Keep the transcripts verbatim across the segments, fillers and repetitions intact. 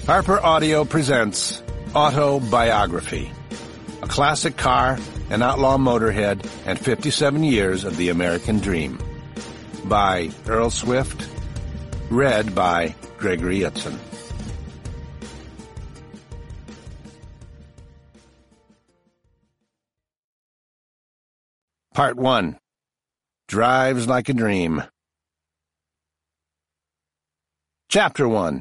Harper Audio presents Autobiography, a classic car, an outlaw motorhead, and fifty-seven years of the American dream. By Earl Swift, read by Gregory Itzin. Part one. Drives Like a Dream. Chapter one.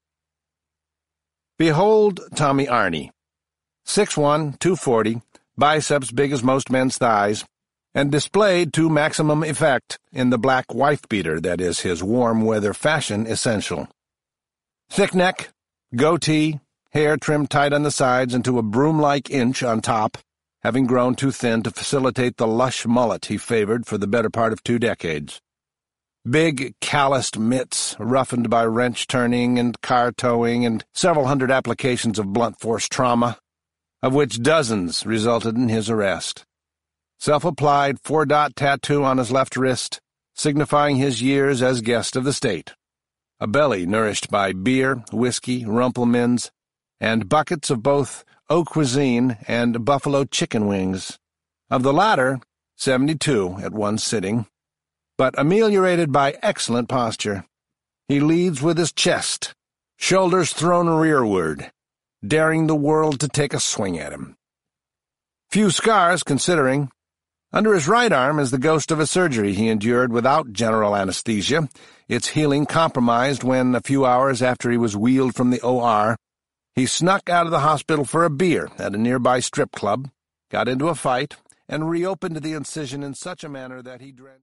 Behold Tommy Arney, six one, two forty, biceps big as most men's thighs, and displayed to maximum effect in the black wife-beater that is his warm-weather fashion essential. Thick neck, goatee, hair trimmed tight on the sides and to a broom-like inch on top, having grown too thin to facilitate the lush mullet he favored for the better part of two decades. Big, calloused mitts, roughened by wrench-turning and car-towing and several hundred applications of blunt force trauma, of which dozens resulted in his arrest. Self-applied four-dot tattoo on his left wrist, signifying his years as guest of the state. A belly nourished by beer, whiskey, Rumpelmans, and buckets of both Eau Cuisine and buffalo chicken wings. Of the latter, seventy-two at one sitting, but ameliorated by excellent posture. He leads with his chest, shoulders thrown rearward, daring the world to take a swing at him. Few scars, considering. Under his right arm is the ghost of a surgery he endured without general anesthesia, its healing compromised when, a few hours after he was wheeled from the O R, he snuck out of the hospital for a beer at a nearby strip club, got into a fight, and reopened the incision in such a manner that he drenched